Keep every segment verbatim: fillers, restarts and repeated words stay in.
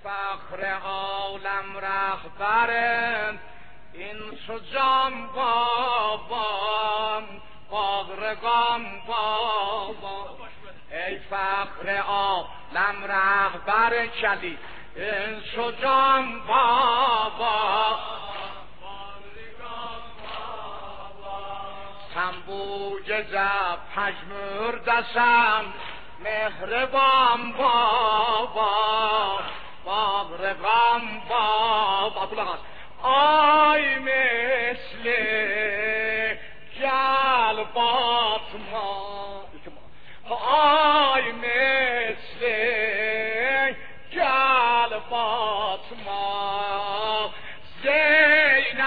فخر عالم رهبرم این سجام بابام باغرگام بابا ای فخر عالم رهبر کلی این سجام بابا سنبوج زب پژمر دستم مهربان بابا باغرگام بابا بلغت آی مثل جلبات ما آی مثل جلبات ما زینبی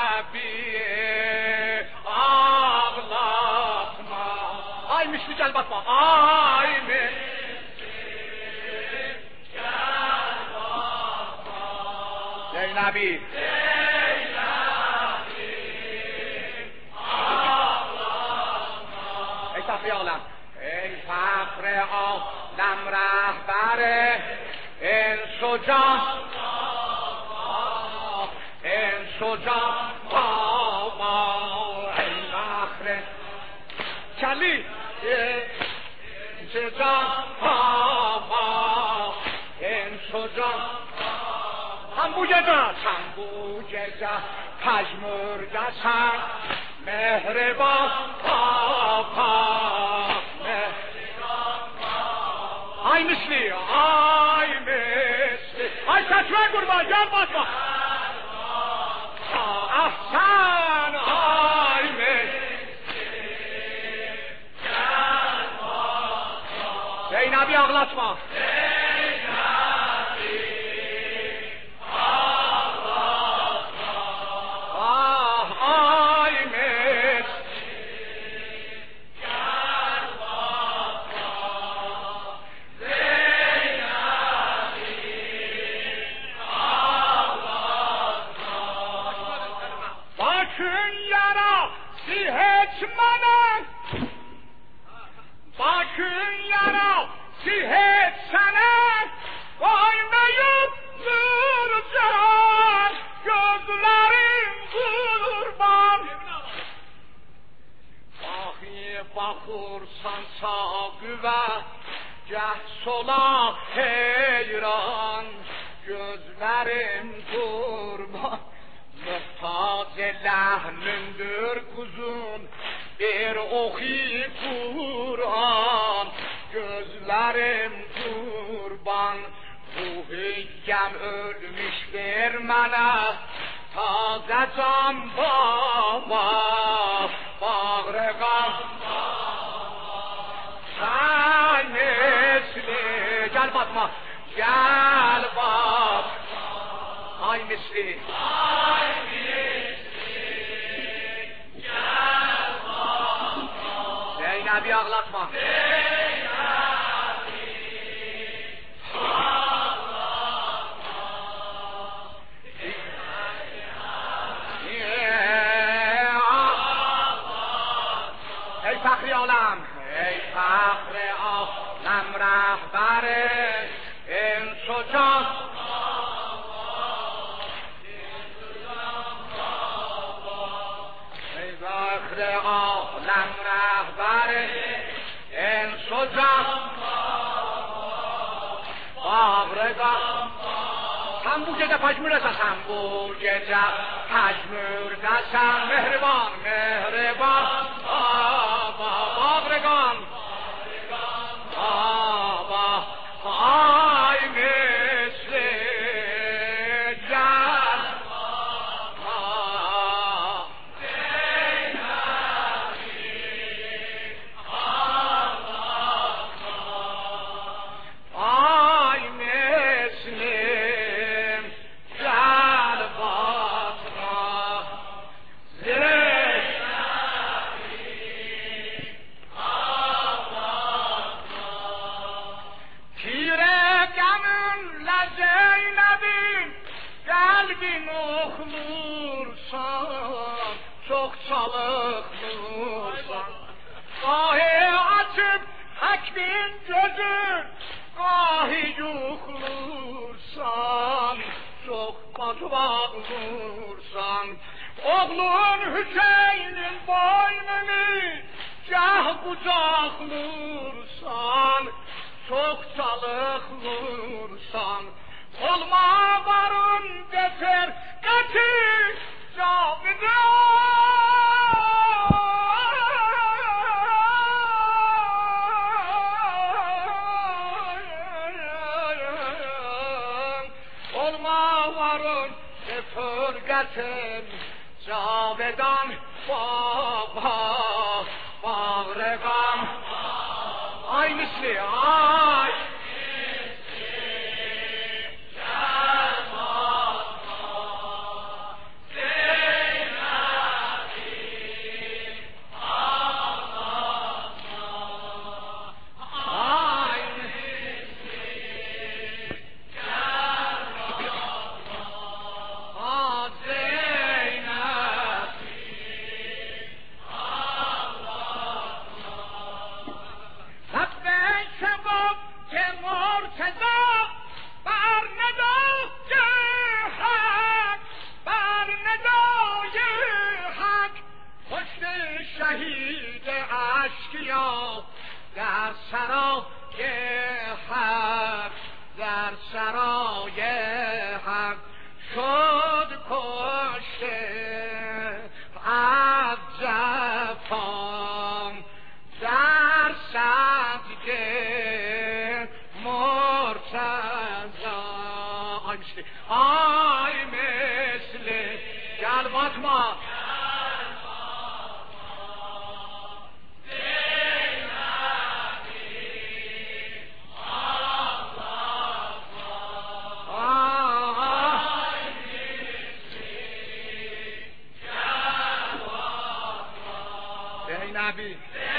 اغلات ما آی مثل جلبات ما آی مثل جلبات ما زینبی عالم ای فخر عالم رهبر این سجان این سجان بابا ای فخر کلی این سجان بابا این سجان هم بوجه جا هم بوجه جا پژمر دستم مهربان بابا آی مثلی آی مثلی آی چشمه قربان جان باسما احسن آی مثلی زینبی اغلطما sola heyran gözlerim kurban muhtaç lehnimdir kuzum bir ohi Kur'an gözlerim kurban ruhiyem ölmüş bir mana taze can baba bağrıgan sen misli gel Fatma gel bak ay misli ay misli gel bak Zeynep'i ağlatma Zeynep'i ağlatma ey Fahri Alem ey Fahri Alem rehberi این سجان ای فخر عالم رهبر این سجان باغرگان هم بوجه پشمور دستم هم بوجه پشمور دستم مهربان مهربان بابا باغرگان بابا آی مثل جان آی مثل جان باطنا vursan, oğlun Hüseyin'in boynunu cah kucaklarsan, çok çalık vursan, olma varın getir, getir cavidan. Olma varın getir, getir cavidan. Baba bağrıgan ay misli ay شهید اشکیا در سرای حق، در سرای حق شد کشته از جفان، در صدقه مرتضی. آی مثل آی مثل گل فاطمه نبی